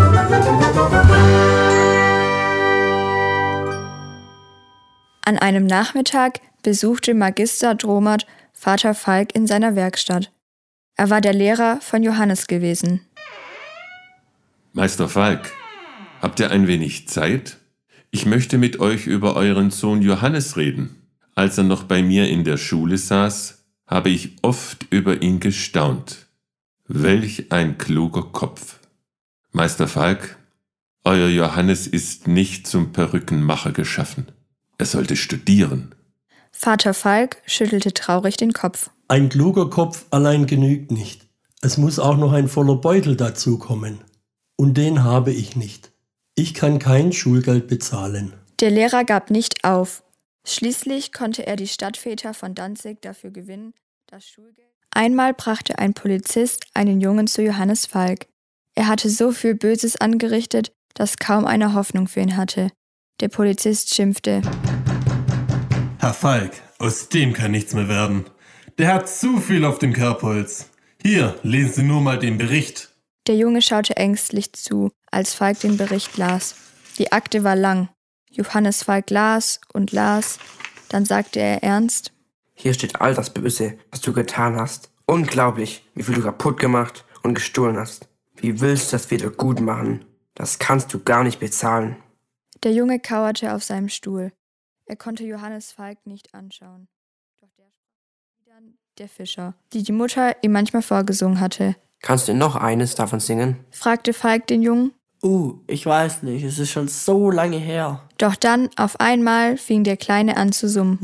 An einem Nachmittag besuchte Magister Dromert Vater Falk in seiner Werkstatt. Er war der Lehrer von Johannes gewesen. Meister Falk, habt ihr ein wenig Zeit? Ich möchte mit euch über euren Sohn Johannes reden. Als er noch bei mir in der Schule saß, habe ich oft über ihn gestaunt. Welch ein kluger Kopf. Meister Falk, euer Johannes ist nicht zum Perückenmacher geschaffen. Er sollte studieren. Vater Falk schüttelte traurig den Kopf. Ein kluger Kopf allein genügt nicht. Es muss auch noch ein voller Beutel dazukommen. Und den habe ich nicht. Ich kann kein Schulgeld bezahlen. Der Lehrer gab nicht auf. Schließlich konnte er die Stadtväter von Danzig dafür gewinnen, das Schulgeld. Einmal brachte ein Polizist einen Jungen zu Johannes Falk. Er hatte so viel Böses angerichtet, dass kaum einer Hoffnung für ihn hatte. Der Polizist schimpfte. Herr Falk, aus dem kann nichts mehr werden. Der hat zu viel auf dem Kerbholz. Hier, lesen Sie nur mal den Bericht. Der Junge schaute ängstlich zu, als Falk den Bericht las. Die Akte war lang. Johannes Falk las und las. Dann sagte er ernst: Hier steht all das Böse, was du getan hast. Unglaublich, wie viel du kaputt gemacht und gestohlen hast. Wie willst du das wieder gut machen? Das kannst du gar nicht bezahlen. Der Junge kauerte auf seinem Stuhl. Er konnte Johannes Falk nicht anschauen. Doch der sprach dann der Fischer, die die Mutter ihm manchmal vorgesungen hatte. Kannst du noch eines davon singen? Fragte Falk den Jungen. Ich weiß nicht, es ist schon so lange her. Doch dann, auf einmal, fing der Kleine an zu summen.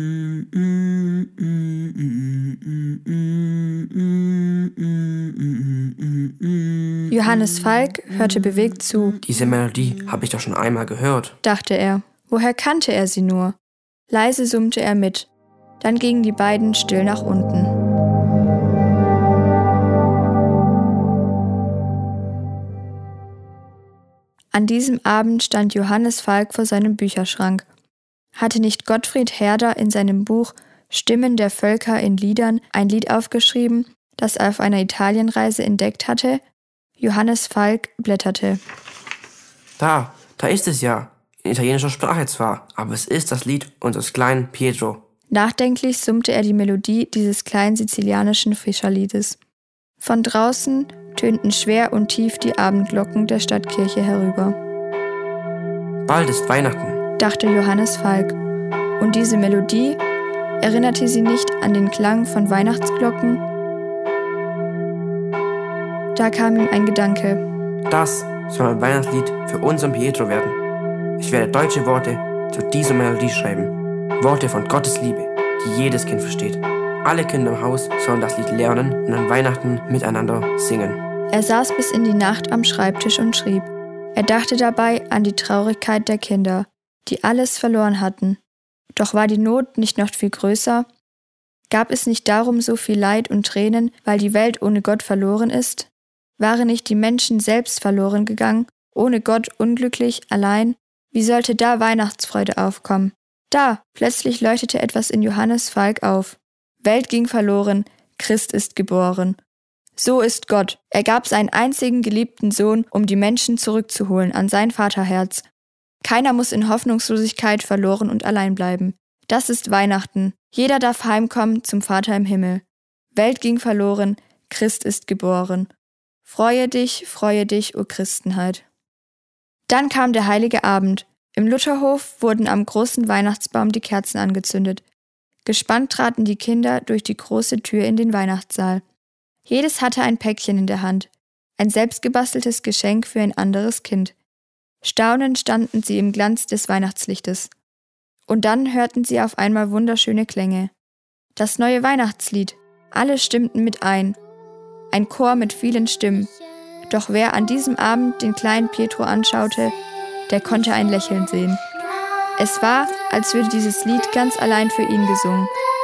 Johannes Falk hörte bewegt zu. Diese Melodie habe ich doch schon einmal gehört, dachte er. Woher kannte er sie nur? Leise summte er mit. Dann gingen die beiden still nach unten. An diesem Abend stand Johannes Falk vor seinem Bücherschrank. Hatte nicht Gottfried Herder in seinem Buch Stimmen der Völker in Liedern ein Lied aufgeschrieben, das er auf einer Italienreise entdeckt hatte? Johannes Falk blätterte. Da ist es ja. In italienischer Sprache zwar, aber es ist das Lied unseres kleinen Pietro. Nachdenklich summte er die Melodie dieses kleinen sizilianischen Fischerliedes. Von draußen tönten schwer und tief die Abendglocken der Stadtkirche herüber. Bald ist Weihnachten, dachte Johannes Falk. Und diese Melodie, erinnerte sie nicht an den Klang von Weihnachtsglocken? Da kam ihm ein Gedanke. Das soll ein Weihnachtslied für unseren Pietro werden. Ich werde deutsche Worte zu dieser Melodie schreiben. Worte von Gottes Liebe, die jedes Kind versteht. Alle Kinder im Haus sollen das Lied lernen und an Weihnachten miteinander singen. Er saß bis in die Nacht am Schreibtisch und schrieb. Er dachte dabei an die Traurigkeit der Kinder, die alles verloren hatten. Doch war die Not nicht noch viel größer? Gab es nicht darum so viel Leid und Tränen, weil die Welt ohne Gott verloren ist? Waren nicht die Menschen selbst verloren gegangen, ohne Gott unglücklich, allein? Wie sollte da Weihnachtsfreude aufkommen? Da, plötzlich leuchtete etwas in Johannes Falk auf. Welt ging verloren, Christ ist geboren. So ist Gott. Er gab seinen einzigen geliebten Sohn, um die Menschen zurückzuholen an sein Vaterherz. Keiner muss in Hoffnungslosigkeit verloren und allein bleiben. Das ist Weihnachten. Jeder darf heimkommen zum Vater im Himmel. Welt ging verloren, Christ ist geboren. Freue dich, o Christenheit. Dann kam der heilige Abend. Im Lutherhof wurden am großen Weihnachtsbaum die Kerzen angezündet. Gespannt traten die Kinder durch die große Tür in den Weihnachtssaal. Jedes hatte ein Päckchen in der Hand, ein selbstgebasteltes Geschenk für ein anderes Kind. Staunend standen sie im Glanz des Weihnachtslichtes. Und dann hörten sie auf einmal wunderschöne Klänge. Das neue Weihnachtslied. Alle stimmten mit ein. Ein Chor mit vielen Stimmen. Doch wer an diesem Abend den kleinen Pietro anschaute, der konnte ein Lächeln sehen. Es war, als würde dieses Lied ganz allein für ihn gesungen.